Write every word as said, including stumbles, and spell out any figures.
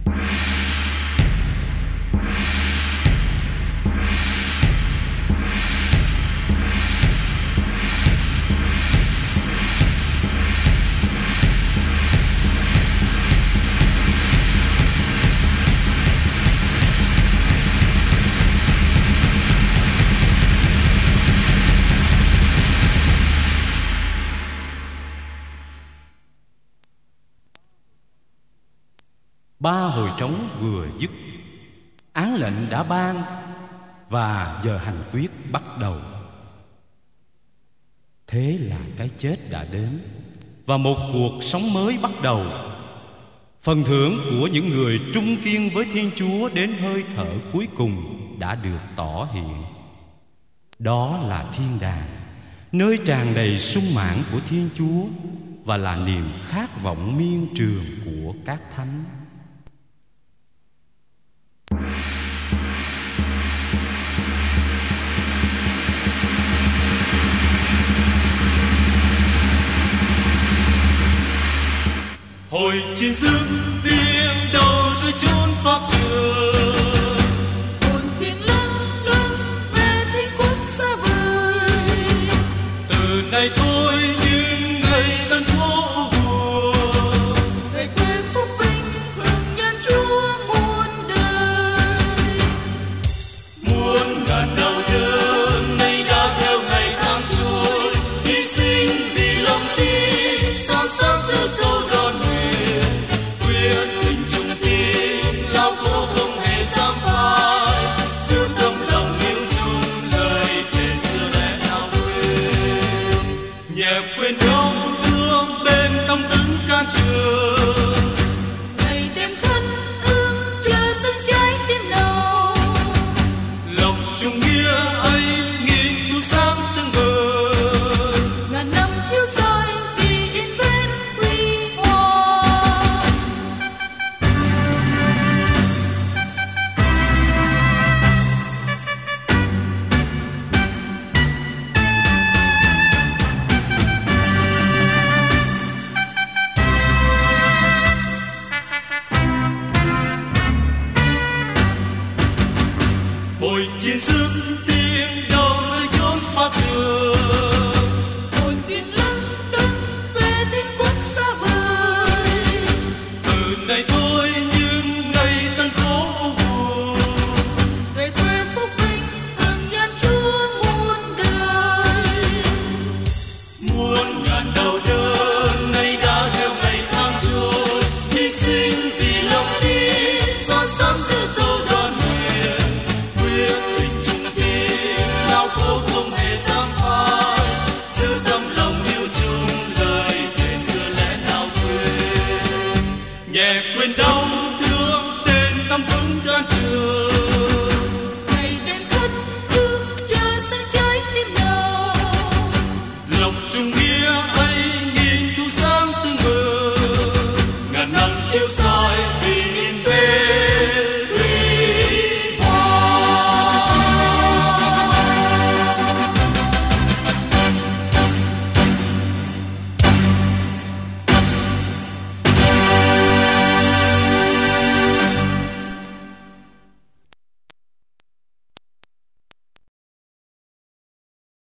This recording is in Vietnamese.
Ba hồi trống vừa dứt, án lệnh đã ban và giờ hành quyết bắt đầu. Thế là cái chết đã đến và một cuộc sống mới bắt đầu. Phần thưởng của những người trung kiên với Thiên Chúa đến hơi thở cuối cùng đã được tỏ hiện. Đó là thiên đàng, nơi tràn đầy sung mãn của Thiên Chúa và là niềm khát vọng miên trường của các thánh. Hồi chiến dứt tiếng đầu dưới chốn pháp trường, hồn thiêng lâng lâng về thiên quốc xa vời. Từ nay thôi những ngày tân khổ buồn, về quê phúc vinh hưởng nhân Chúa muôn đời. muôn ngàn đau đớn nay đã theo ngày tháng trôi, hy sinh vì lòng tin son sắt giữ câu đón nguyện, quyết định trung tín lao khổ không hề dám phai, giữ tấm lòng hiếu chung lời thề xưa lẽ nào quên. Nhẹ quên đau thương bên tâm tứng can trường, Ngày đêm khấn ương chờ dâng trái tim đầu. lòng trung nghĩa ấy nghìn thu sáng tương vời. Ngàn năm chiếu soi vì yên vết huy hoàng. Hồi chiến dứt tiếng đầu dưới chốn pháp trường, Hồn thiêng lâng lâng về thiên quốc xa vời. từ nay thôi những ngày tân khổ buồn, Về quê phúc vinh hưởng nhân Chúa muôn đời. muôn ngàn đau đớn nay đã theo ngày tháng trôi, hy sinh vì lòng tin son sắt giữ câu đón nguyện, quyết định trung tín lao khổ không hề dám phai, giữ tấm lòng yêu chung lời thề xưa lẽ nào quên. Nhẹ quên đau